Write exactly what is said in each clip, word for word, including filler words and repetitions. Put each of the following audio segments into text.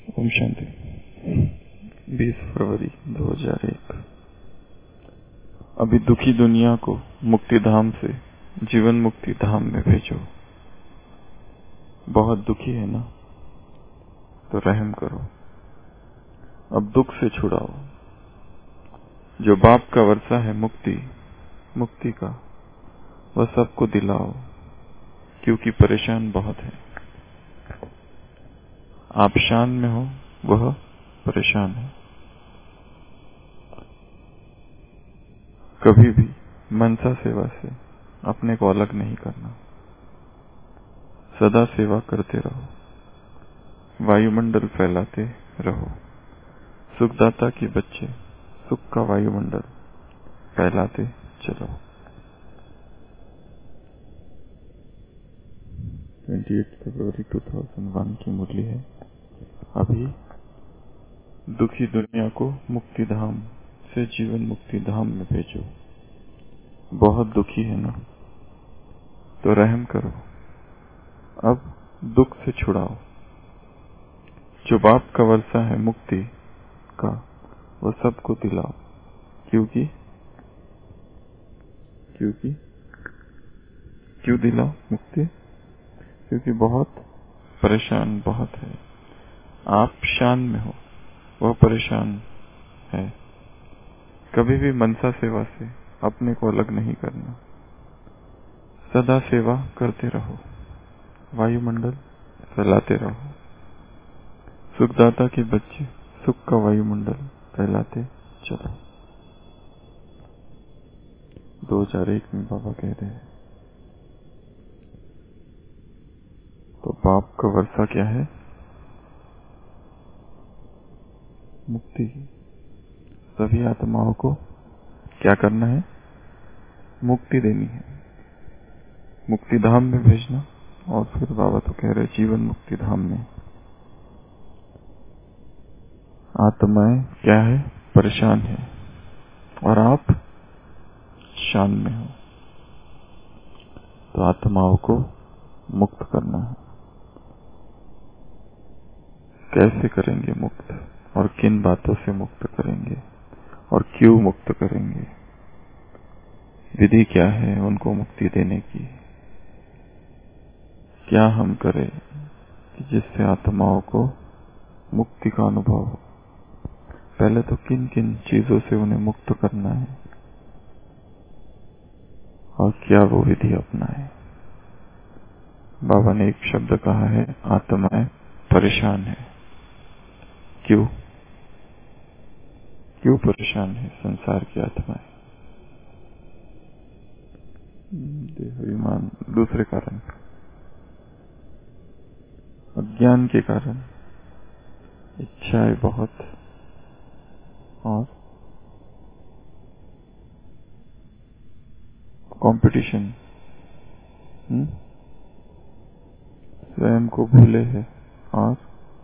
ओम शांति। बीस फरवरी दो हज़ार एक। अभी दुखी दुनिया को मुक्ति धाम से जीवन मुक्ति धाम में भेजो। बहुत दुखी है ना, तो रहम करो, अब दुख से छुड़ाओ। जो बाप का वर्षा है मुक्ति मुक्ति का, वह सबको दिलाओ, क्योंकि परेशान बहुत है। आप शान में हो, वह परेशान है। कभी भी मनसा सेवा से अपने को अलग नहीं करना, सदा सेवा करते रहो, वायुमंडल फैलाते रहो। सुखदाता के बच्चे सुख का वायुमंडल फैलाते चलो। अट्ठाईस फरवरी दो हज़ार एक की मुरली है। अभी दुखी दुनिया को मुक्ति धाम से जीवन मुक्ति धाम में भेजो। बहुत दुखी है ना, तो रहम करो, अब दुख से छुड़ाओ। जो बाप का वर्षा है मुक्ति का, वह सबको दिलाओ, क्योंकि क्योंकि क्यों दिलाओ मुक्ति? क्योंकि बहुत परेशान बहुत है। आप शान में हो, वह परेशान है। कभी भी मनसा सेवा से अपने को अलग नहीं करना, सदा सेवा करते रहो, वायुमंडल फैलाते रहो। सुखदाता के बच्चे सुख का वायुमंडल फैलाते चलो। दो हज़ार एक में बाबा कह रहे हैं। तो बाप का वर्षा क्या है? मुक्ति। सभी आत्माओं को क्या करना है? मुक्ति देनी है, मुक्ति धाम में भेजना। और फिर बाबा तो कह रहे जीवन मुक्ति धाम में। आत्माएं क्या है? परेशान है, और आप शान में हो, तो आत्माओं को मुक्त करना है। कैसे करेंगे मुक्त, और किन बातों से मुक्त करेंगे, और क्यों मुक्त करेंगे? विधि क्या है उनको मुक्ति देने की? क्या हम करें कि जिससे आत्माओं को मुक्ति का अनुभव हो? पहले तो किन किन चीजों से उन्हें मुक्त करना है, और क्या वो विधि अपनाए? बाबा ने एक शब्द कहा है, आत्माएं परेशान है। क्यों क्यों परेशान है संसार की आत्माएं? देहाभिमान, दूसरे कारण, अज्ञान के कारण, इच्छाएं बहुत, और कंपटीशन, स्वयं को भूले है, और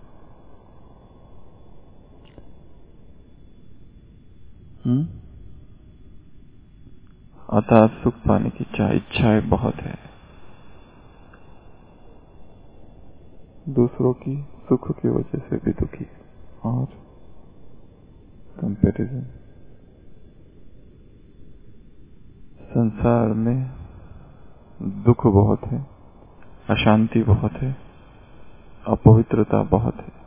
हम्म अतः सुख पाने की इच्छा इच्छाएं बहुत है। दूसरों की सुख की वजह से भी दुखी, और कंपैरिजन। संसार में दुख बहुत है, अशांति बहुत है, अपवित्रता बहुत है।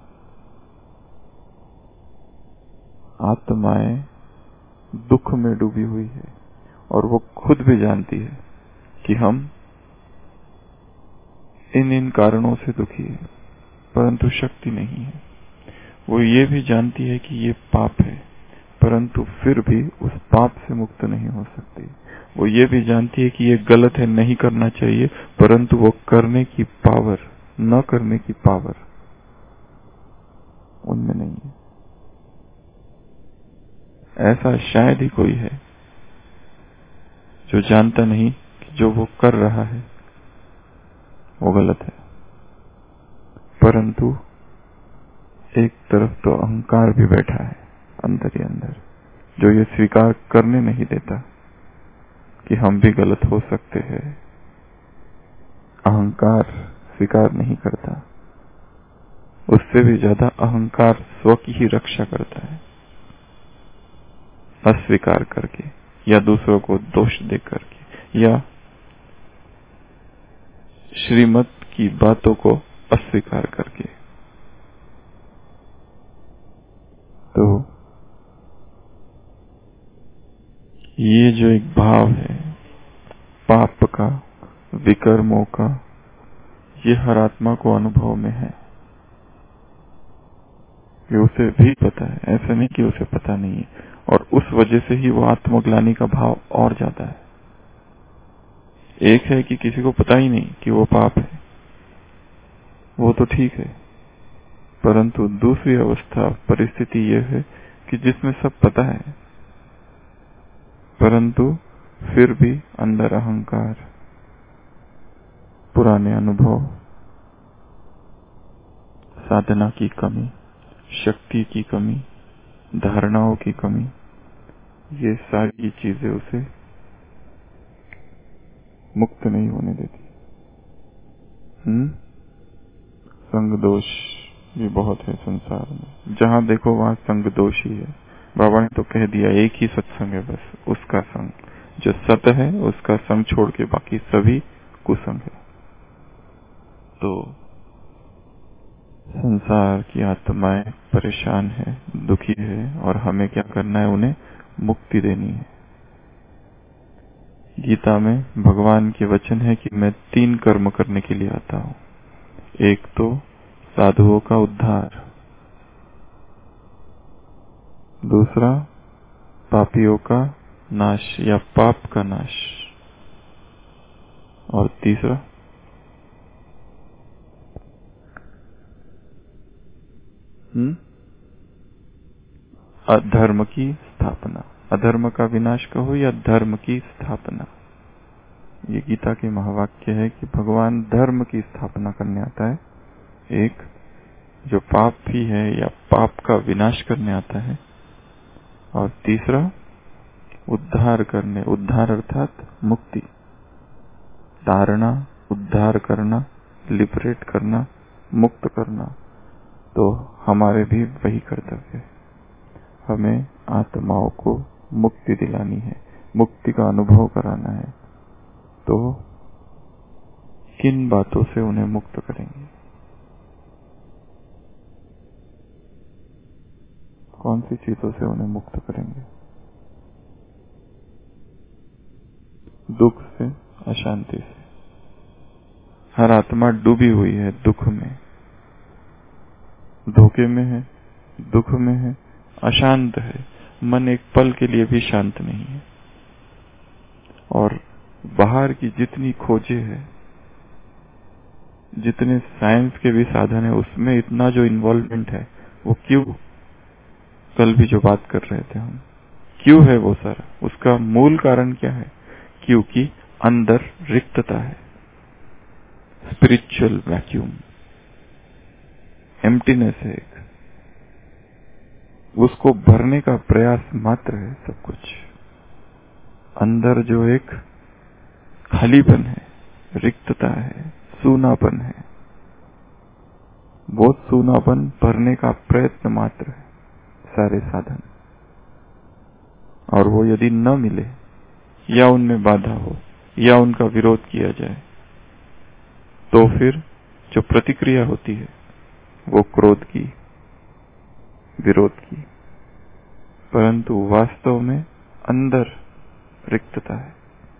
आत्माएं दुख में डूबी हुई है, और वो खुद भी जानती है कि हम इन इन कारणों से दुखी है, परंतु शक्ति नहीं है। वो ये भी जानती है कि ये पाप है, परंतु फिर भी उस पाप से मुक्त नहीं हो सकती। वो ये भी जानती है कि ये गलत है, नहीं करना चाहिए, परंतु वो करने की पावर, न करने की पावर उनमें नहीं है। ऐसा शायद ही कोई है जो जानता नहीं कि जो वो कर रहा है वो गलत है, परंतु एक तरफ तो अहंकार भी बैठा है अंदर ही अंदर, जो ये स्वीकार करने नहीं देता कि हम भी गलत हो सकते हैं। अहंकार स्वीकार नहीं करता, उस उससे भी ज्यादा अहंकार स्व की ही रक्षा करता है, अस्वीकार करके या दूसरों को दोष दे करके या श्रीमत की बातों को अस्वीकार करके। तो ये जो एक भाव है पाप का, विकर्मों का, ये हर आत्मा को अनुभव में है। कि उसे भी पता है, ऐसा नहीं कि उसे पता नहीं है, और उस वजह से ही वो आत्मग्लानि का भाव और ज्यादा है। एक है कि किसी को पता ही नहीं कि वो पाप है, वो तो ठीक है, परंतु दूसरी अवस्था परिस्थिति यह है कि जिसमें सब पता है परंतु फिर भी अंदर अहंकार, पुराने अनुभव, साधना की कमी, शक्ति की कमी, धारणाओं की कमी, ये सारी चीजें उसे मुक्त नहीं होने देती। हम्म संग दोष भी बहुत है संसार में, जहां देखो वहां संग दोष ही है। बाबा ने तो कह दिया एक ही सत्संग है, बस उसका संग, जो सत है उसका संग छोड़ के बाकी सभी कुसंग है। तो संसार की आत्माएं परेशान है, दुखी है, और हमें क्या करना है, उन्हें मुक्ति देनी है। गीता में भगवान के वचन है कि मैं तीन कर्म करने के लिए आता हूं। एक तो साधुओं का उद्धार, दूसरा पापियों का नाश या पाप का नाश, और तीसरा हम्म अधर्म की स्थापना। अधर्म का विनाश कहो या धर्म की स्थापना। ये गीता के महावाक्य है कि भगवान धर्म की स्थापना करने आता है, एक जो पाप भी है या पाप का विनाश करने आता है, और तीसरा उद्धार करने, उद्धार अर्थात मुक्ति, धारणा, उद्धार करना, लिबरेट करना, मुक्त करना। तो हमारे भी वही कर्तव्य है, हमें आत्माओं को मुक्ति दिलानी है, मुक्ति का अनुभव कराना है। तो किन बातों से उन्हें मुक्त करेंगे, कौन सी चीजों से उन्हें मुक्त करेंगे? दुख से, अशांति से। हर आत्मा डूबी हुई है दुख में, धोखे में है, दुख में है, अशांत है, मन एक पल के लिए भी शांत नहीं है। और बाहर की जितनी खोजें है, जितने साइंस के भी साधन है, उसमें इतना जो इन्वॉल्वमेंट है, वो क्यों? कल भी जो बात कर रहे थे हम, क्यों है वो सारा? उसका मूल कारण क्या है? क्योंकि अंदर रिक्तता है, स्पिरिचुअल वैक्यूम, एम्प्टीनेस है एक, उसको भरने का प्रयास मात्र है सब कुछ। अंदर जो एक खालीपन है, रिक्तता है, सूनापन है, वो सूनापन भरने का प्रयत्न मात्र है सारे साधन। और वो यदि न मिले या उनमें बाधा हो या उनका विरोध किया जाए, तो फिर जो प्रतिक्रिया होती है वो क्रोध की, विरोध की। परंतु वास्तव में अंदर रिक्तता है,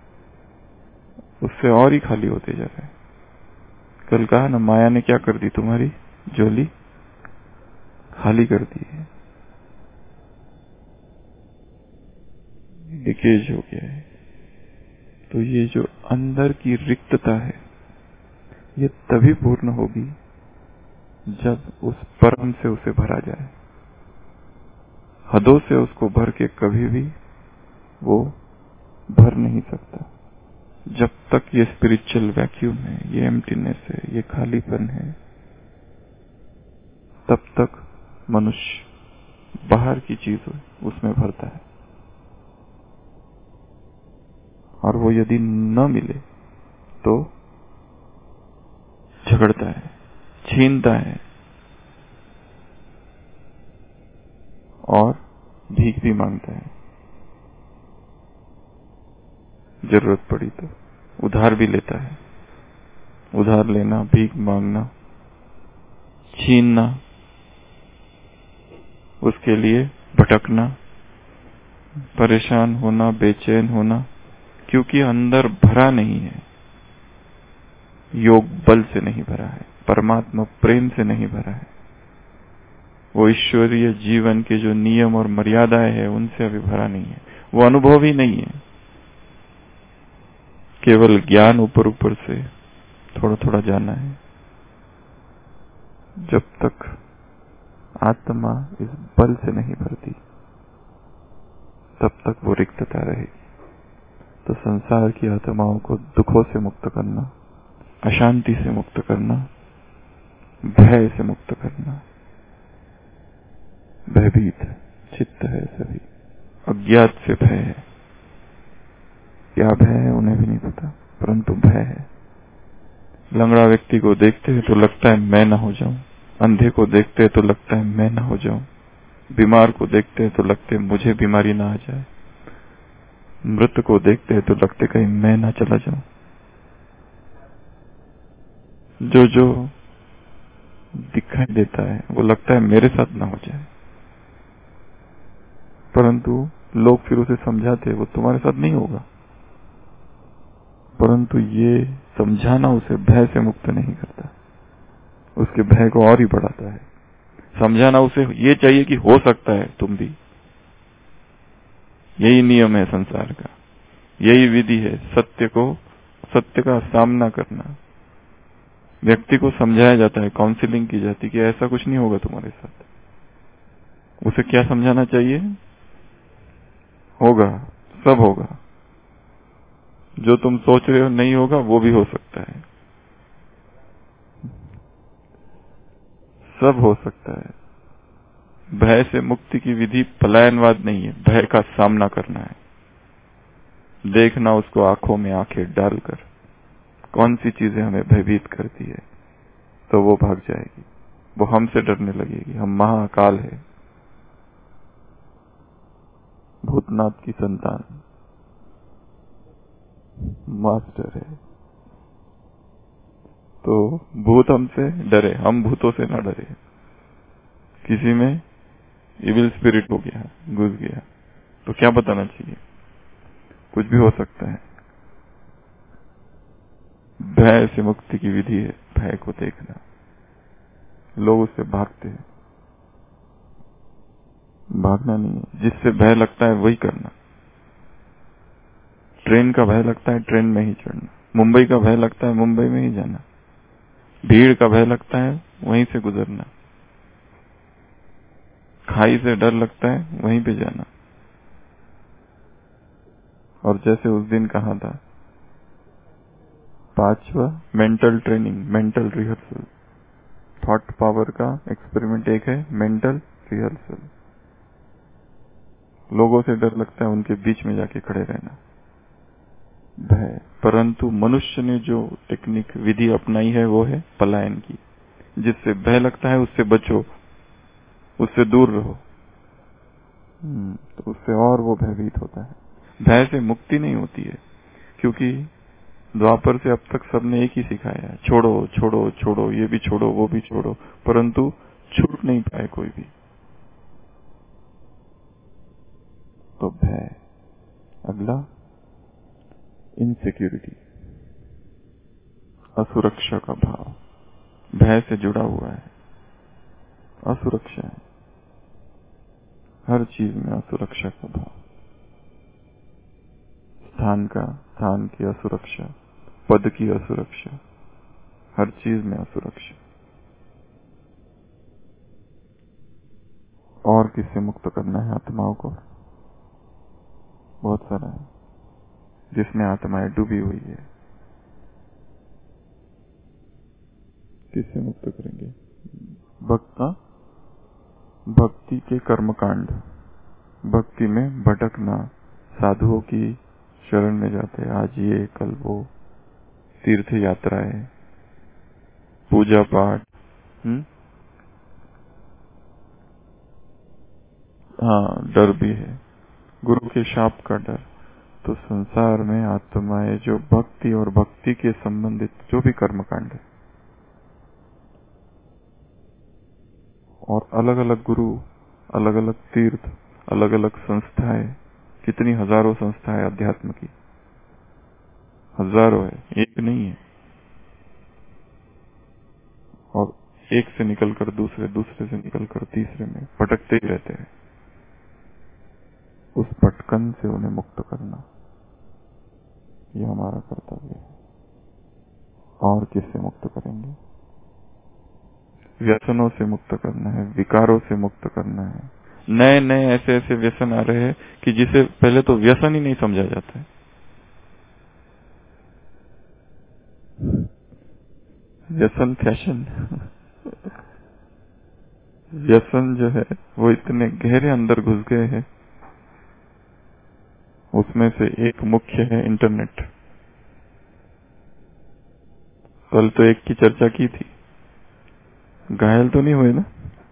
उससे और ही खाली होते जा रहे हैं। कल कहा ना, माया ने क्या कर दी, तुम्हारी झोली खाली कर दी है, लीकेज हो गया है। तो ये जो अंदर की रिक्तता है, ये तभी पूर्ण होगी जब उस परम से उसे भरा जाए। हदों से उसको भर के कभी भी वो भर नहीं सकता। जब तक ये स्पिरिचुअल वैक्यूम है, ये एम्प्टीनेस है, ये खालीपन है, तब तक मनुष्य बाहर की चीज उसमें भरता है। और वो यदि न मिले तो झगड़ता है, छीनता है, और भीख भी मांगता है, जरूरत पड़ी तो उधार भी लेता है। उधार लेना, भीख मांगना, छीनना, उसके लिए भटकना, परेशान होना, बेचैन होना, क्योंकि अंदर भरा नहीं है, योग बल से नहीं भरा है, परमात्मा प्रेम से नहीं भरा है, वो ईश्वरीय जीवन के जो नियम और मर्यादाएं हैं उनसे अभी भरा नहीं है, वो अनुभव ही नहीं है, केवल ज्ञान ऊपर ऊपर से थोड़ा थोड़ा जाना है। जब तक आत्मा इस बल से नहीं भरती तब तक वो रिक्तता रहेगी। तो संसार की आत्माओं को दुखों से मुक्त करना, अशांति से मुक्त करना, भय से मुक्त करना, भयभीत चित्त है सभी, अज्ञात से भय है। क्या भय है उन्हें भी नहीं पता, परंतु भय है। लंगड़ा व्यक्ति को देखते हैं तो लगता है मैं ना हो जाऊं, अंधे को देखते हैं तो लगता है मैं ना हो जाऊं, बीमार को देखते हैं तो लगते हैं मुझे बीमारी ना आ जाए, मृत को देखते हैं तो लगते कहीं मैं ना चला जाऊं। जो जो दिखाई देता है वो लगता है मेरे साथ ना हो जाए, परंतु लोग फिर उसे समझाते हैं वो तुम्हारे साथ नहीं होगा, परंतु ये समझाना उसे भय से मुक्त नहीं करता, उसके भय को और ही बढ़ाता है। समझाना उसे ये चाहिए कि हो सकता है तुम भी, यही नियम है संसार का, यही विधि है सत्य को, सत्य का सामना करना। व्यक्ति को समझाया जाता है, काउंसलिंग की जाती है कि ऐसा कुछ नहीं होगा तुम्हारे साथ। उसे क्या समझाना चाहिए? होगा, सब होगा, जो तुम सोच रहे हो नहीं होगा वो भी हो सकता है, सब हो सकता है। भय से मुक्ति की विधि पलायनवाद नहीं है, भय का सामना करना है, देखना उसको आंखों में आंखें डालकर कौन सी चीजें हमें भयभीत करती है, तो वो भाग जाएगी, वो हमसे डरने लगेगी। हम महाकाल है, भूतनाथ की संतान, मास्टर है, तो भूत हमसे डरे, हम भूतों से ना डरे। किसी में इविल स्पिरिट हो गया, घुस गया, तो क्या बताना चाहिए? कुछ भी हो सकता है। भय से मुक्ति की विधि है भय को देखना। लोग उससे भागते हैं, भागना नहीं है, जिससे भय लगता है वही करना। ट्रेन का भय लगता है ट्रेन में ही चढ़ना, मुंबई का भय लगता है मुंबई में ही जाना, भीड़ का भय लगता है वहीं से गुजरना, खाई से डर लगता है वहीं पे जाना। और जैसे उस दिन कहा था, पांचवा mental training, mental rehearsal, thought power का एक्सपेरिमेंट एक है मेंटल रिहर्सल। लोगों से डर लगता है उनके बीच में जाके खड़े रहना, भय। परंतु मनुष्य ने जो टेक्निक विधि अपनाई है वो है पलायन की। जिससे भय लगता है उससे बचो, उससे दूर रहो, तो उससे और वो भयभीत होता है। भय से मुक्ति नहीं होती है, क्योंकि द्वापर से अब तक सबने एक ही सिखाया है, छोड़ो छोड़ो छोड़ो, ये भी छोड़ो वो भी छोड़ो, परंतु छूट नहीं पाए कोई भी। तो भय। अगला इनसिक्योरिटी, असुरक्षा का भाव, भय से जुड़ा हुआ है, असुरक्षा है, हर चीज में असुरक्षा का भाव, स्थान का, स्थान की असुरक्षा, पद की असुरक्षा, हर चीज में असुरक्षा। और किससे मुक्त करना है आत्माओं को? बहुत सारा है, जिसमें आत्माएं डूबी हुई है, किससे मुक्त करेंगे? भक्ता, भक्ति के कर्मकांड, भक्ति में भटकना, साधुओं की शरण में जाते हैं, आज ये कल वो, तीर्थ यात्राएं, पूजा पाठ, हुँ? हाँ, डर भी है, गुरु के शाप का डर। तो संसार में आत्माएं जो भक्ति और भक्ति के संबंधित जो भी कर्मकांड है, और अलग अलग गुरु, अलग अलग तीर्थ, अलग अलग संस्थाएं, कितनी हजारों संस्थाएं अध्यात्म की, हजारों है, एक नहीं है। और एक से निकलकर दूसरे, दूसरे से निकलकर तीसरे में भटकते ही रहते हैं। उस भटकन से उन्हें मुक्त करना, ये हमारा कर्तव्य है। और किससे मुक्त करेंगे? व्यसनों से मुक्त करना है, विकारों से मुक्त करना है। नए नए ऐसे ऐसे व्यसन आ रहे हैं कि जिसे पहले तो व्यसन ही नहीं समझा जाता है। व्यसन फैशन व्यसन जो है वो इतने गहरे अंदर घुस गए हैं। उसमें से एक मुख्य है इंटरनेट। कल तो एक की चर्चा की थी, घायल तो नहीं हुए ना?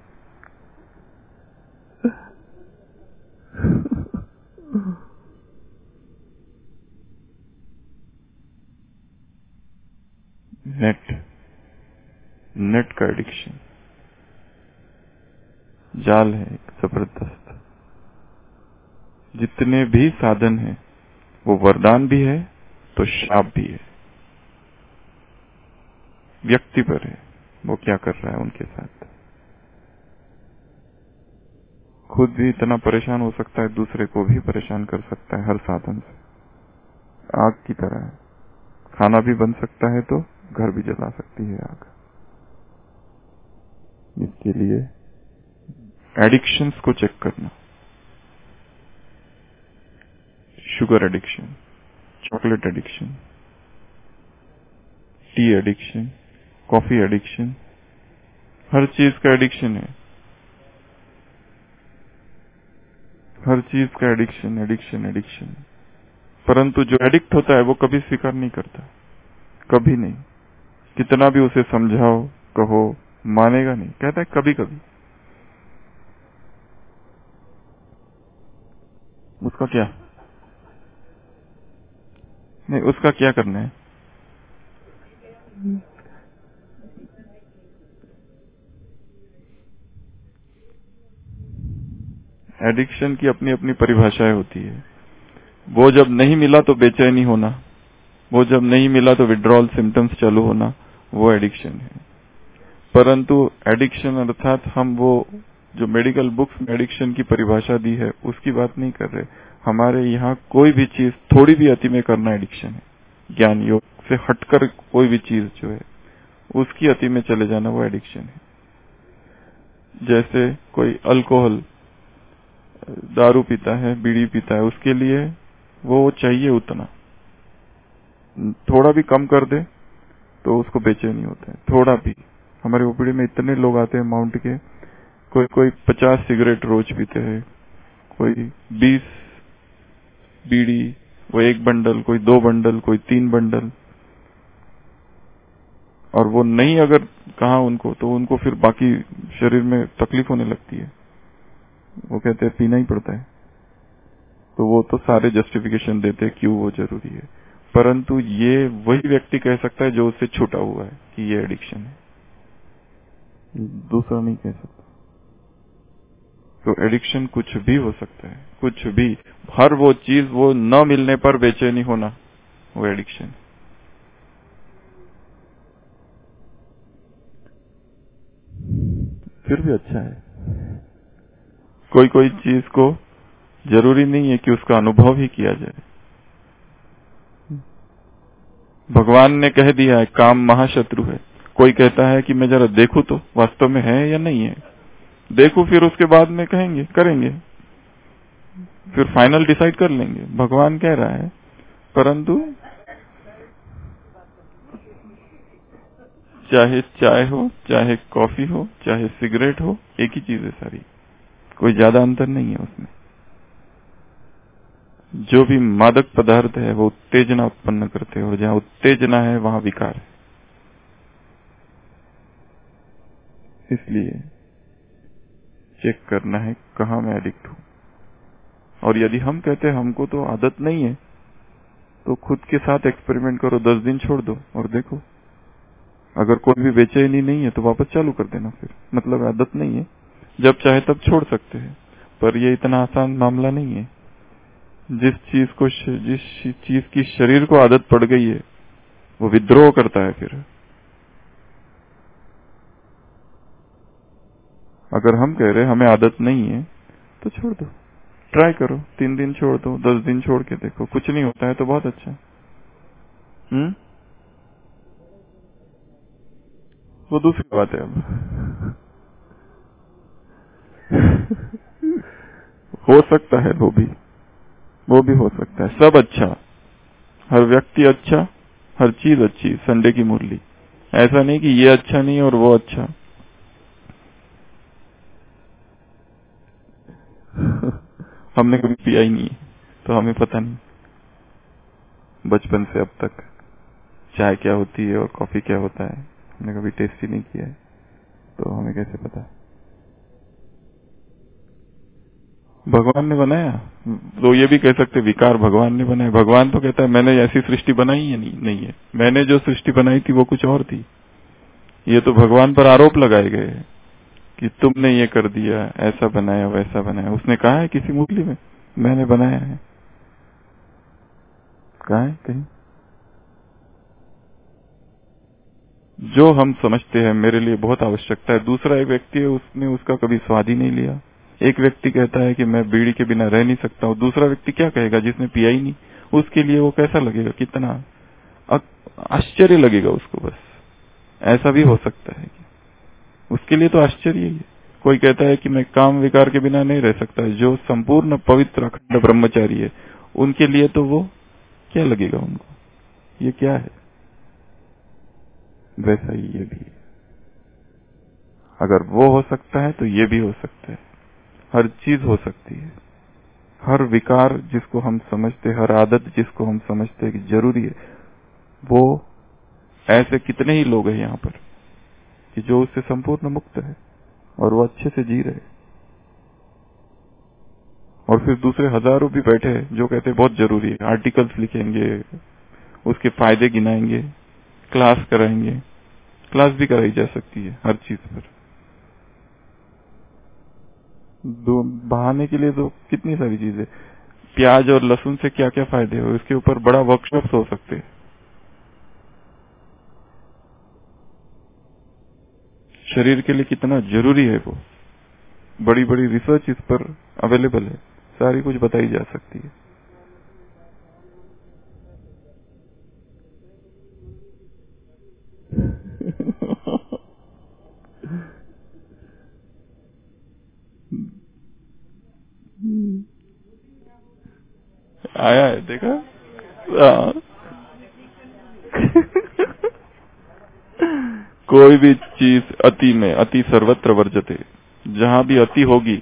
नेट नेट का एडिक्शन जाल है एक जबरदस्त। जितने भी साधन हैं वो वरदान भी है तो शाप भी है। व्यक्ति पर है वो क्या कर रहा है उनके साथ। खुद भी इतना परेशान हो सकता है, दूसरे को भी परेशान कर सकता है हर साधन से। आग की तरह है, खाना भी बन सकता है तो घर भी जला सकती है आग। इसके लिए एडिक्शंस को चेक करना। Sugar addiction, chocolate addiction, tea addiction, coffee addiction, हर चीज का एडिक्शन है। हर चीज का एडिक्शन एडिक्शन एडिक्शन। परंतु जो एडिक्ट होता है वो कभी स्वीकार नहीं करता, कभी नहीं। कितना भी उसे समझाओ, कहो, मानेगा नहीं। कहता है कभी कभी। उसका क्या नहीं, उसका क्या करना है? एडिक्शन की अपनी अपनी परिभाषाएं होती है। वो जब नहीं मिला तो बेचैनी होना, वो जब नहीं मिला तो विड्रॉल सिम्टम्स चालू होना, वो एडिक्शन है। परंतु एडिक्शन अर्थात हम वो जो मेडिकल बुक्स में एडिक्शन की परिभाषा दी है उसकी बात नहीं कर रहे। हमारे यहाँ कोई भी चीज थोड़ी भी अति में करना एडिक्शन है। ज्ञान योग से हटकर कोई भी चीज जो है उसकी अति में चले जाना वो एडिक्शन है। जैसे कोई अल्कोहल, दारू पीता है, बीड़ी पीता है, उसके लिए वो चाहिए उतना, थोड़ा भी कम कर दे तो उसको बेचैनी होता है। थोड़ा भी। हमारे ओपीडी में इतने लोग आते हैं माउंट के, कोई कोई पचास सिगरेट रोज पीते हैं, कोई बीस बीड़ी, वो एक बंडल, कोई दो बंडल, कोई तीन बंडल। और वो नहीं अगर कहा उनको तो उनको फिर बाकी शरीर में तकलीफ होने लगती है। वो कहते हैं पीना ही पड़ता है। तो वो तो सारे जस्टिफिकेशन देते हैं क्यों वो जरूरी है। परंतु ये वही व्यक्ति कह सकता है जो उससे छूटा हुआ है कि ये एडिक्शन है, दूसरा नहीं कह सकता। तो एडिक्शन कुछ भी हो सकता है, कुछ भी। हर वो चीज वो न मिलने पर बेचैनी होना, वो एडिक्शन। फिर भी अच्छा है। कोई कोई चीज को जरूरी नहीं है कि उसका अनुभव ही किया जाए। भगवान ने कह दिया है काम महाशत्रु है। कोई कहता है कि मैं जरा देखूं तो वास्तव में है या नहीं है। देखूं, फिर उसके बाद में कहेंगे, करेंगे, फिर फाइनल डिसाइड कर लेंगे। भगवान कह रहा है। परंतु चाहे चाय हो, चाहे कॉफी हो, चाहे सिगरेट हो, एक ही चीज है सारी, कोई ज्यादा अंतर नहीं है उसमें। जो भी मादक पदार्थ है वो उत्तेजना उत्पन्न करते हैं, और जहां उत्तेजना है वहां विकार है। इसलिए चेक करना है कहाँ मैं एडिक्ट हूं। और यदि हम कहते हैं हमको तो आदत नहीं है, तो खुद के साथ एक्सपेरिमेंट करो, दस दिन छोड़ दो और देखो। अगर कोई भी बेचैनी नहीं है तो वापस चालू कर देना, फिर मतलब आदत नहीं है, जब चाहे तब छोड़ सकते हैं। पर ये इतना आसान मामला नहीं है। जिस चीज को जिस चीज की शरीर को आदत पड़ गई है वो विद्रोह करता है। फिर अगर हम कह रहे हमें आदत नहीं है तो छोड़ दो, ट्राई करो, तीन दिन छोड़ दो, दस दिन छोड़ के देखो, कुछ नहीं होता है तो बहुत अच्छा। हम्म वो दूसरी बात है। अब हो सकता है, वो भी वो भी हो सकता है। सब अच्छा, हर व्यक्ति अच्छा, हर चीज अच्छी, संडे की मुरली। ऐसा नहीं कि ये अच्छा नहीं और वो अच्छा। हमने कभी पिया ही नहीं है तो हमें पता नहीं, बचपन से अब तक चाय क्या होती है और कॉफी क्या होता है हमने कभी टेस्ट ही नहीं किया है, तो हमें कैसे पता। भगवान ने बनाया तो ये भी कह सकते विकार भगवान ने बनाया। भगवान तो कहता है मैंने ऐसी सृष्टि बनाई है नहीं, नहीं है, मैंने जो सृष्टि बनाई थी वो कुछ और थी। ये तो भगवान पर आरोप लगाए गए कि तुमने ये कर दिया, ऐसा बनाया वैसा बनाया। उसने कहा है किसी मुरली में मैंने बनाया है? कहा है कहीं? जो हम समझते हैं मेरे लिए बहुत आवश्यकता है, दूसरा एक व्यक्ति है उसने उसका कभी स्वाद ही नहीं लिया। एक व्यक्ति कहता है कि मैं बीड़ी के बिना रह नहीं सकता हूँ, दूसरा व्यक्ति क्या कहेगा जिसने पिया ही नहीं? उसके लिए वो कैसा लगेगा, कितना आश्चर्य लगेगा उसको। बस ऐसा भी हो सकता है कि उसके लिए तो आश्चर्य ही है। कोई कहता है कि मैं काम विकार के बिना नहीं रह सकता, जो संपूर्ण पवित्र अखंड ब्रह्मचारी है उनके लिए तो वो क्या लगेगा उनको, ये क्या है? वैसा ही ये भी, अगर वो हो सकता है तो ये भी हो सकता है। हर चीज हो सकती है। हर विकार जिसको हम समझते, हर आदत जिसको हम समझते हैं कि जरूरी है, वो ऐसे कितने ही लोग हैं यहाँ पर कि जो उससे संपूर्ण मुक्त है और वो अच्छे से जी रहे। और फिर दूसरे हजारों भी बैठे हैं जो कहते हैं बहुत जरूरी है, आर्टिकल्स लिखेंगे, उसके फायदे गिनाएंगे, क्लास कराएंगे। क्लास भी कराई जा सकती है हर चीज पर। दो बहाने के लिए तो कितनी सारी चीजें, प्याज और लहसुन से क्या क्या फायदे हो, इसके ऊपर बड़ा वर्कशॉप हो सकते हैं। शरीर के लिए कितना जरूरी है वो, बड़ी बड़ी रिसर्च इस पर अवेलेबल है, सारी कुछ बताई जा सकती है। आया है, देखा? कोई भी चीज अति में, अति सर्वत्र वर्जते, जहां भी अति होगी।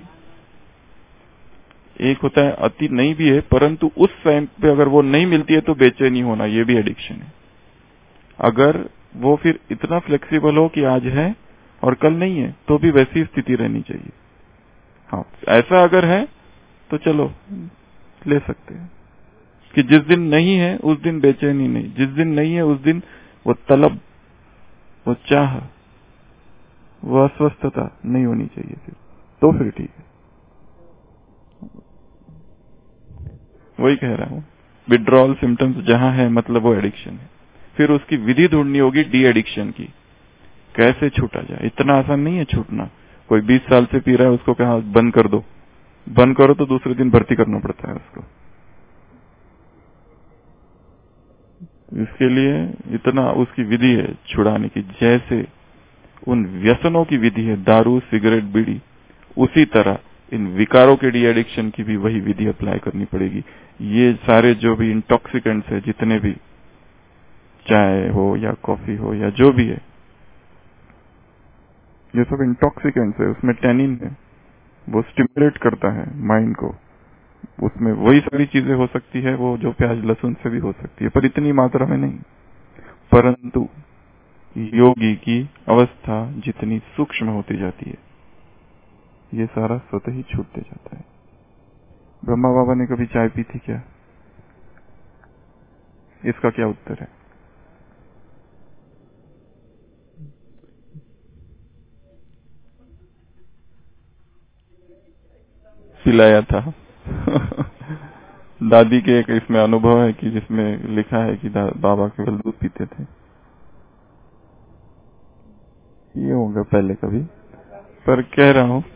एक होता है अति नहीं भी है, परंतु उस टाइम पे अगर वो नहीं मिलती है तो बेचैनी होना, ये भी एडिक्शन है। अगर वो फिर इतना फ्लेक्सिबल हो कि आज है और कल नहीं है तो भी वैसी स्थिति रहनी चाहिए। हाँ, ऐसा अगर है तो चलो ले सकते हैं कि जिस दिन नहीं है उस दिन बेचैनी नहीं, जिस दिन नहीं है उस दिन वो तलब, वो चाह, वो अस्वस्थता नहीं होनी चाहिए, फिर तो फिर ठीक है। वही कह रहा हूं, विड्रॉल सिम्टम्स जहां है मतलब वो एडिक्शन है। फिर उसकी विधि ढूंढनी होगी डी एडिक्शन की, कैसे छूटा जाए। इतना आसान नहीं है छूटना। कोई बीस साल से पी रहा है उसको कहा बंद कर दो, बंद करो तो दूसरे दिन भर्ती करना पड़ता है उसको। इसके लिए इतना उसकी विधि है छुड़ाने की, जैसे उन व्यसनों की विधि है दारू सिगरेट बीड़ी, उसी तरह इन विकारों के डी एडिक्शन की भी वही विधि अप्लाई करनी पड़ेगी। ये सारे जो भी इंटॉक्सिकेंट्स है, जितने भी, चाय हो या कॉफी हो या जो भी है, ये सब इंटॉक्सिकेंट्स है, उसमें टैनिन है, वो स्टिमुलेट करता है माइंड को। उसमें वही सारी चीजें हो सकती है वो जो प्याज लहसुन से भी हो सकती है, पर इतनी मात्रा में नहीं। परंतु योगी की अवस्था जितनी सूक्ष्म होती जाती है, ये सारा स्वतः ही छूटते जाता है। ब्रह्मा बाबा ने कभी चाय पी थी क्या? इसका क्या उत्तर है? पिलाया था। दादी के एक इसमें अनुभव है कि जिसमें लिखा है कि बाबा केवल दूध पीते थे। ये होगा पहले कभी, पर कह रहा हूं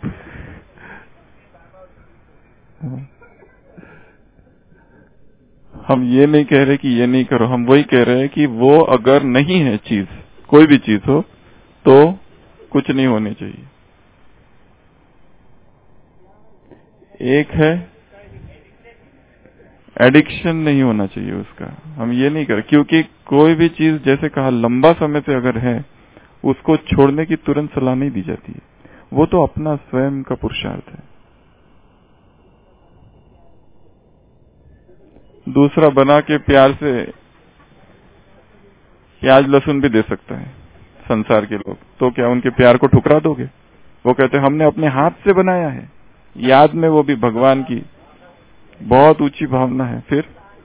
हम ये नहीं कह रहे कि ये नहीं करो, हम वही कह रहे हैं कि वो अगर नहीं है चीज, कोई भी चीज हो, तो कुछ नहीं होनी चाहिए। एक है एडिक्शन नहीं होना चाहिए उसका, हम ये नहीं कर, क्योंकि कोई भी चीज जैसे कहा लंबा समय से अगर है उसको छोड़ने की तुरंत सलाह नहीं दी जाती है, वो तो अपना स्वयं का पुरुषार्थ है। दूसरा बना के प्यार से प्याज लहसुन भी दे सकता है संसार के लोग, तो क्या उनके प्यार को ठुकरा दोगे? वो कहते हैं हमने अपने हाथ से बनाया है, याद में वो भी भगवान की बहुत ऊंची भावना है। फिर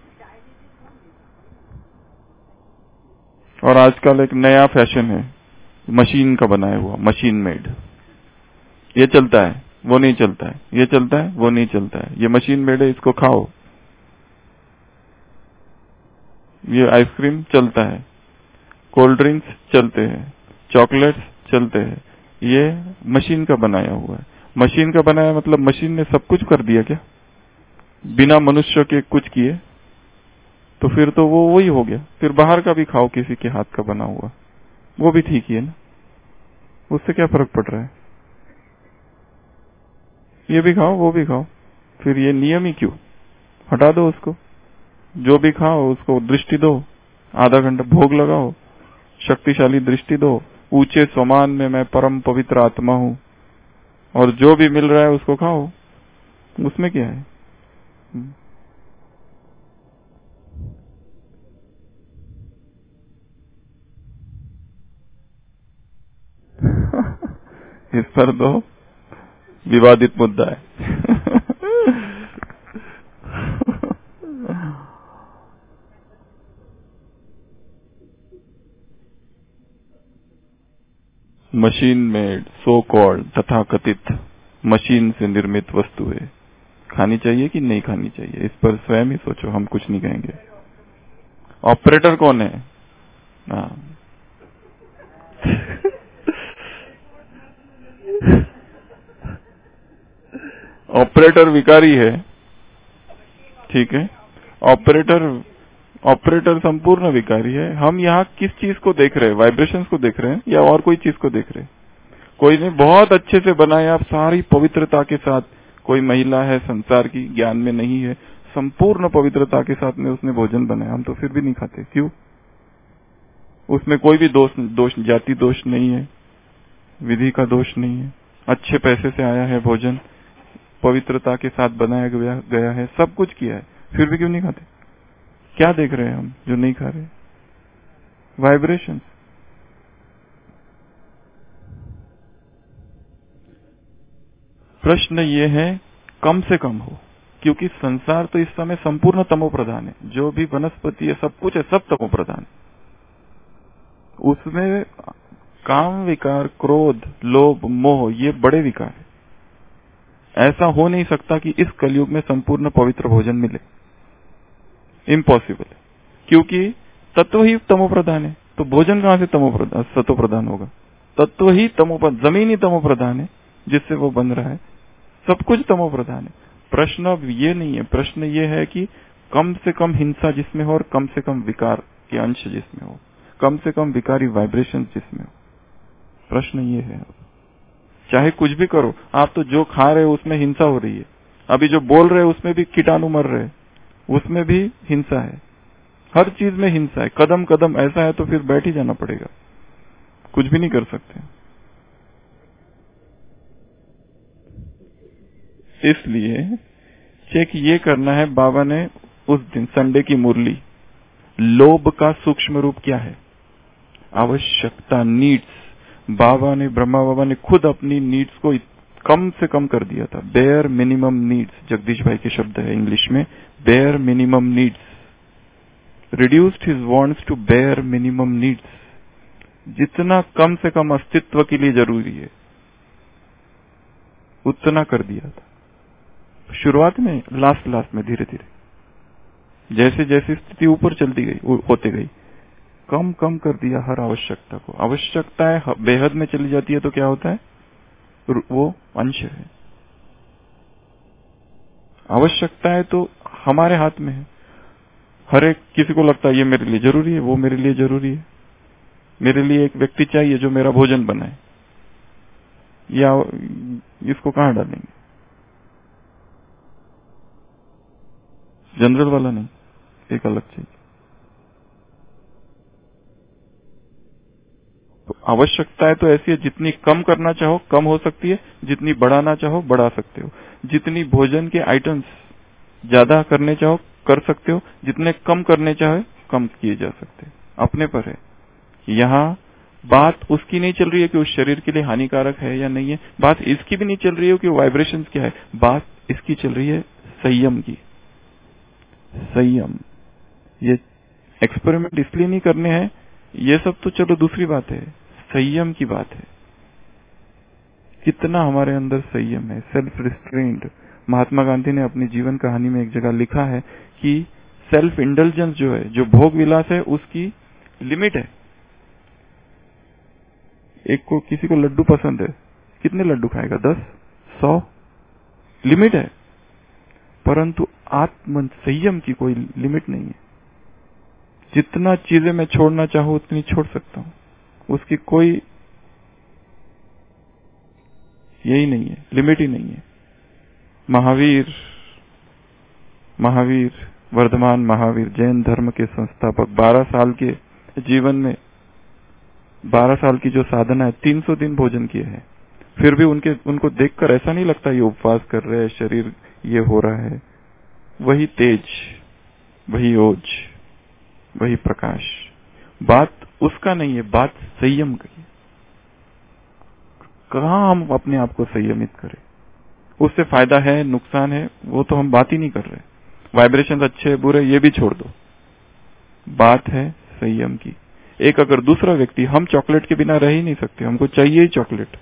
और आजकल एक नया फैशन है मशीन का बनाया हुआ, मशीन मेड। ये चलता है, वो नहीं चलता है, ये चलता है, वो नहीं चलता है, ये मशीन मेड है, इसको खाओ। ये आइसक्रीम चलता है, कोल्ड ड्रिंक्स चलते हैं, चॉकलेट्स चलते हैं, ये मशीन का बनाया हुआ है। मशीन का बनाया मतलब मशीन ने सब कुछ कर दिया क्या? बिना मनुष्य के कुछ किए? तो फिर तो वो वही हो गया। फिर बाहर का भी खाओ किसी के हाथ का बना हुआ, वो भी ठीक ही है ना, उससे क्या फर्क पड़ रहा है? ये भी खाओ, वो भी खाओ, फिर ये नियम ही क्यों? हटा दो उसको, जो भी खाओ उसको दृष्टि दो, आधा घंटा भोग लगाओ, शक्तिशाली दृष्टि दो, ऊंचे स्वमान में मैं परम पवित्र आत्मा हूं, और जो भी मिल रहा है उसको खाओ, उसमें क्या है? इस पर तो विवादित मुद्दा है। मशीन मेड सो कॉल्ड तथाकथित मशीन से निर्मित वस्तुएं खानी चाहिए कि नहीं खानी चाहिए, इस पर स्वयं ही सोचो, हम कुछ नहीं कहेंगे। ऑपरेटर कौन है? हाँ। ऑपरेटर विकारी है, ठीक है, ऑपरेटर ऑपरेटर संपूर्ण विकारी है। हम यहाँ किस चीज को देख रहे हैं? वाइब्रेशंस को देख रहे हैं या और कोई चीज को देख रहे हैं? कोई ने बहुत अच्छे से बनाया, आप सारी पवित्रता के साथ, कोई महिला है संसार की, ज्ञान में नहीं है, संपूर्ण पवित्रता के साथ में उसने भोजन बनाया, हम तो फिर भी नहीं खाते। क्यों? उसमें कोई भी दोष दोष जाति दोष नहीं है, विधि का दोष नहीं है, अच्छे पैसे से आया है भोजन, पवित्रता के साथ बनाया गया है, सब कुछ किया है, फिर भी क्यों नहीं खाते? क्या देख रहे हैं हम जो नहीं खा रहे? वाइब्रेशन। प्रश्न ये है कम से कम हो, क्योंकि संसार तो इस समय संपूर्ण तमो प्रधान है, जो भी वनस्पति है सब कुछ है, सब तमो प्रधान है। उसमें काम विकार, क्रोध, लोभ, मोह, ये बड़े विकार है। ऐसा हो नहीं सकता कि इस कलयुग में संपूर्ण पवित्र भोजन मिले, इम्पॉसिबल है, क्योंकि तत्व ही तमो प्रधान है। तो भोजन कहां से तमो प्रधान सतो प्रधान होगा? तत्व ही तमो प्रधान, जमीन ही तमो प्रधान है जिससे वो बन रहा है, सब कुछ तमो प्रधान है। प्रश्न अब ये नहीं है, प्रश्न ये है कि कम से कम हिंसा जिसमें हो और कम से कम विकार के अंश जिसमें हो, कम से कम विकारी वाइब्रेशन जिसमें हो। प्रश्न ये है, चाहे कुछ भी करो, आप तो जो खा रहे हो उसमें हिंसा हो रही है, अभी जो बोल रहे हो उसमें भी कीटाणु मर रहे हैं, उसमें भी हिंसा है, हर चीज में हिंसा है, कदम कदम ऐसा है, तो फिर बैठ ही जाना पड़ेगा, कुछ भी नहीं कर सकते। इसलिए चेक ये करना है, बाबा ने उस दिन संडे की मुरली, लोभ का सूक्ष्म रूप क्या है? आवश्यकता, नीड्स। बाबा ने, ब्रह्मा बाबा ने खुद अपनी नीड्स को कम से कम कर दिया था। बेयर मिनिमम नीड्स, जगदीश भाई के शब्द है इंग्लिश में, bare minimum needs, reduced his wants to bare minimum needs, जितना कम से कम अस्तित्व के लिए जरूरी है उतना कर दिया था शुरुआत में। लास्ट लास्ट में धीरे धीरे जैसे जैसे स्थिति ऊपर चलती गई होते गई, कम कम कर दिया हर आवश्यकता को। आवश्यकताएं बेहद में चली जाती है तो क्या होता है, वो अंश है। आवश्यकताएं तो हमारे हाथ में है। हर एक किसी को लगता है ये मेरे लिए जरूरी है, वो मेरे लिए जरूरी है। मेरे लिए एक व्यक्ति चाहिए जो मेरा भोजन बनाए, या इसको कहां डालेंगे, जनरल वाला नहीं, एक अलग चाहिए। तो आवश्यकताएं तो ऐसी है, जितनी कम करना चाहो कम हो सकती है, जितनी बढ़ाना चाहो बढ़ा सकते हो। जितनी भोजन के आइटम्स ज्यादा करने चाहो कर सकते हो, जितने कम करने चाहे कम किए जा सकते हैं, अपने पर है। यहाँ बात उसकी नहीं चल रही है कि उस शरीर के लिए हानिकारक है या नहीं है, बात इसकी भी नहीं चल रही है कि वाइब्रेशंस क्या है, बात इसकी चल रही है संयम की। संयम, ये एक्सपेरिमेंट इसलिए नहीं करने हैं, ये सब तो चलो दूसरी बात है, संयम की बात है। कितना हमारे अंदर संयम है, सेल्फ रिस्ट्रेंट। महात्मा गांधी ने अपनी जीवन कहानी में एक जगह लिखा है कि सेल्फ इंडल्जेंस जो है, जो भोग विलास है, उसकी लिमिट है। एक को किसी को लड्डू पसंद है, कितने लड्डू खाएगा, दस, सौ, लिमिट है। परंतु आत्म संयम की कोई लिमिट नहीं है। जितना चीजें मैं छोड़ना चाहूं उतनी छोड़ सकता हूं, उसकी कोई यही नहीं है, लिमिट ही नहीं है। महावीर महावीर वर्धमान महावीर, जैन धर्म के संस्थापक, बारह साल के जीवन में बारह साल की जो साधना है, तीन सौ दिन भोजन किए हैं, फिर भी उनके उनको देखकर ऐसा नहीं लगता ये उपवास कर रहे हैं, शरीर ये हो रहा है। वही तेज, वही ओज, वही प्रकाश। बात उसका नहीं है, बात संयम की। कहां हम अपने आप को संयमित करें, उससे फायदा है नुकसान है वो तो हम बात ही नहीं कर रहे। वाइब्रेशन अच्छे बुरे ये भी छोड़ दो, बात है संयम की। एक अगर दूसरा व्यक्ति, हम चॉकलेट के बिना रह ही नहीं सकते, हमको चाहिए ही चॉकलेट,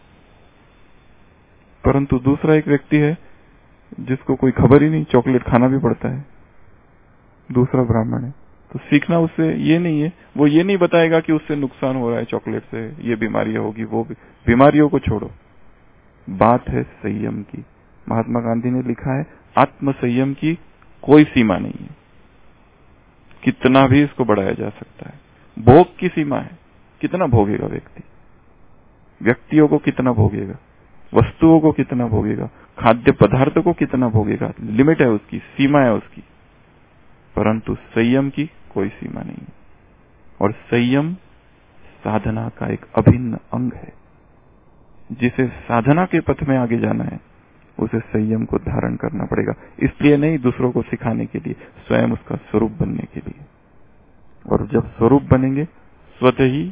परंतु दूसरा एक व्यक्ति है जिसको कोई खबर ही नहीं, चॉकलेट खाना भी पड़ता है, दूसरा ब्राह्मण है, तो सीखना उससे ये नहीं है, वो ये नहीं बताएगा कि उससे नुकसान हो रहा है चॉकलेट से, ये बीमारियां होगी, वो भी, बीमारियों को छोड़ो, बात है संयम की। महात्मा गांधी ने लिखा है, आत्म संयम की कोई सीमा नहीं है, कितना भी इसको बढ़ाया जा सकता है। भोग की सीमा है, कितना भोगेगा व्यक्ति, व्यक्तियों को कितना भोगेगा, वस्तुओं को कितना भोगेगा, खाद्य पदार्थ को कितना भोगेगा, लिमिट है उसकी, सीमा है उसकी। परंतु संयम की कोई सीमा नहीं। और संयम साधना का एक अभिन्न अंग है। जिसे साधना के पथ में आगे जाना है उसे संयम को धारण करना पड़ेगा। इसलिए नहीं, दूसरों को सिखाने के लिए, स्वयं उसका स्वरूप बनने के लिए। और जब स्वरूप बनेंगे स्वतः ही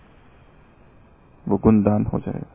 वो गुणदान हो जाएगा।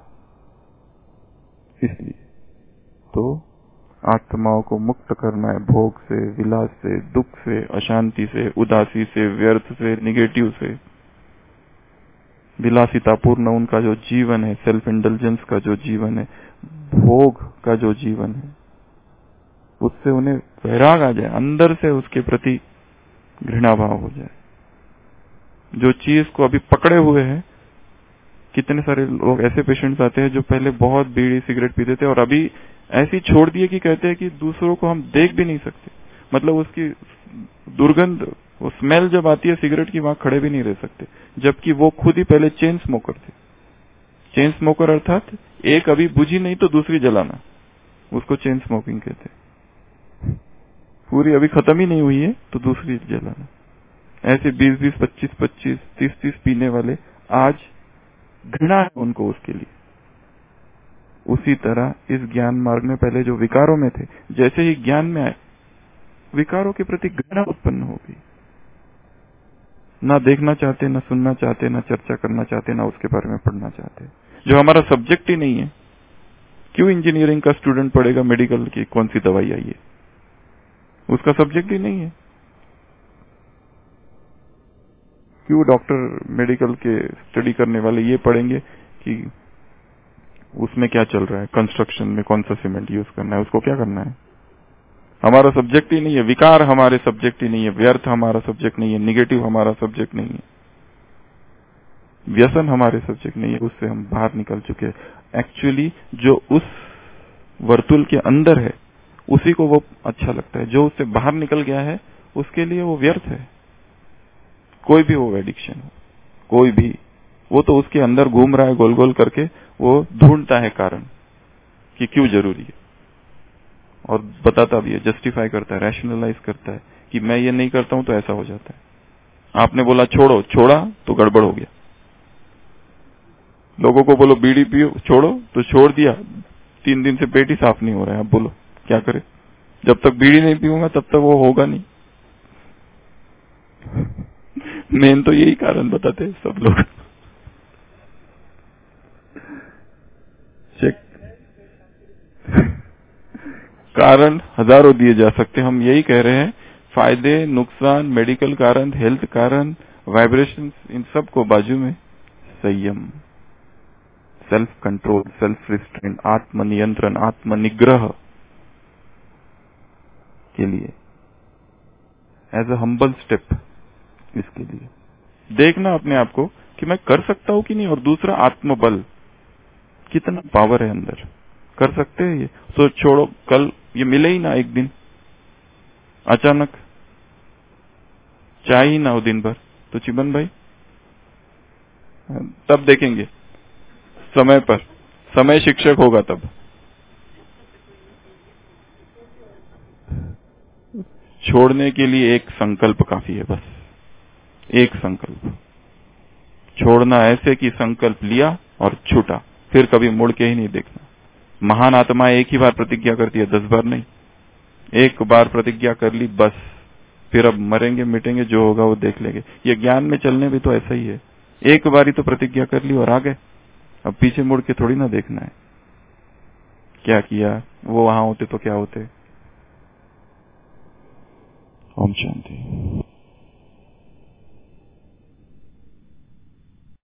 इसलिए तो आत्माओं को मुक्त करना है भोग से, विलास से, दुख से, अशांति से, उदासी से, व्यर्थ से, निगेटिव से। विलासितापूर्ण उनका जो जीवन है, सेल्फ इंडल्जेंस का जो जीवन है, भोग का जो जीवन है, उससे उन्हें वैराग आ जाए, अंदर से उसके प्रति घृणा भाव हो जाए। जो चीज को अभी पकड़े हुए हैं, कितने सारे लोग ऐसे पेशेंट्स आते हैं जो पहले बहुत बीड़ी सिगरेट पीते थे और अभी ऐसी छोड़ दिए कि कहते हैं कि दूसरों को हम देख भी नहीं सकते। मतलब उसकी दुर्गंध, वो स्मेल जब आती है सिगरेट की, वहां खड़े भी नहीं रह सकते, जबकि वो खुद ही पहले चेन स्मोकर थे। चेन स्मोकर अर्थात एक अभी बुझी नहीं तो दूसरी जलाना, उसको चेन स्मोकिंग कहते। पूरी अभी खत्म ही नहीं हुई है तो दूसरी जलाना। ऐसे बीस बीस, पच्चीस पच्चीस, तीस तीस पीने वाले आज घृणा है उनको उसके लिए। उसी तरह इस ज्ञान मार्ग में पहले जो विकारों में थे, जैसे ही ज्ञान में आए, विकारों के प्रति घृणा उत्पन्न हो गई। ना देखना चाहते, ना सुनना चाहते, ना चर्चा करना चाहते, ना उसके बारे में पढ़ना चाहते। जो हमारा सब्जेक्ट ही नहीं है, क्यों इंजीनियरिंग का स्टूडेंट पढ़ेगा मेडिकल की कौन सी दवाई आई है? उसका सब्जेक्ट ही नहीं है। क्यों डॉक्टर मेडिकल के स्टडी करने वाले ये पढ़ेंगे कि उसमें क्या चल रहा है, कंस्ट्रक्शन में कौन सा सीमेंट यूज करना है, उसको क्या करना है? हमारा सब्जेक्ट ही नहीं है, विकार हमारे सब्जेक्ट ही नहीं है, व्यर्थ हमारा सब्जेक्ट नहीं है, निगेटिव हमारा सब्जेक्ट नहीं है, व्यसन हमारे सब्जेक्ट नहीं है, उससे हम बाहर निकल चुके हैं। एक्चुअली जो उस वर्तुल के अंदर है उसी को वो अच्छा लगता है, जो उससे बाहर निकल गया है उसके लिए वो व्यर्थ है। कोई भी वो एडिक्शन हो, कोई भी, वो तो उसके अंदर घूम रहा है गोल गोल करके, वो ढूंढता है कारण कि क्यों जरूरी है, और बताता भी है, जस्टिफाई करता है, रैशनलाइज करता है कि मैं ये नहीं करता हूं तो ऐसा हो जाता है। आपने बोला छोड़ो, छोड़ा तो गड़बड़ हो गया। लोगों को बोलो बीड़ी पियो, छोड़ो तो छोड़ दिया, तीन दिन से पेट ही साफ नहीं हो रहा है। अब बोलो क्या करे? जब तक बीड़ी नहीं पीऊंगा तब तक वो होगा नहीं। मेन तो यही कारण बताते हैं सब लोग। चेक कारण हजारों दिए जा सकते हैं, हम यही कह रहे हैं, फायदे, नुकसान, मेडिकल कारण, हेल्थ कारण, वाइब्रेशन, इन सब को बाजू में संयम, सेल्फ कंट्रोल, सेल्फ रिस्ट्रेंट, आत्मनियंत्रण, आत्मनिग्रह के लिए एज अ हम्बल स्टेप, इसके लिए देखना अपने आप को कि मैं कर सकता हूं कि नहीं, और दूसरा आत्मबल, कितना पावर है अंदर, कर सकते हैं ये। तो छोड़ो, कल ये मिले ही ना, एक दिन अचानक चाय ही ना हो दिन भर, तो चिमन भाई तब देखेंगे, समय पर, समय शिक्षक होगा तब। छोड़ने के लिए एक संकल्प काफी है, बस एक संकल्प। छोड़ना ऐसे कि संकल्प लिया और छूटा, फिर कभी मुड़ के ही नहीं देखना। महान आत्मा एक ही बार प्रतिज्ञा करती है, दस बार नहीं। एक बार प्रतिज्ञा कर ली बस, फिर अब मरेंगे मिटेंगे, जो होगा वो देख लेंगे। ये ज्ञान में चलने भी तो ऐसा ही है, एक बार ही तो प्रतिज्ञा कर ली और आ गए, अब पीछे मुड़ के थोड़ी ना देखना है क्या किया, वो वहां होते तो क्या होते। ओम शांति।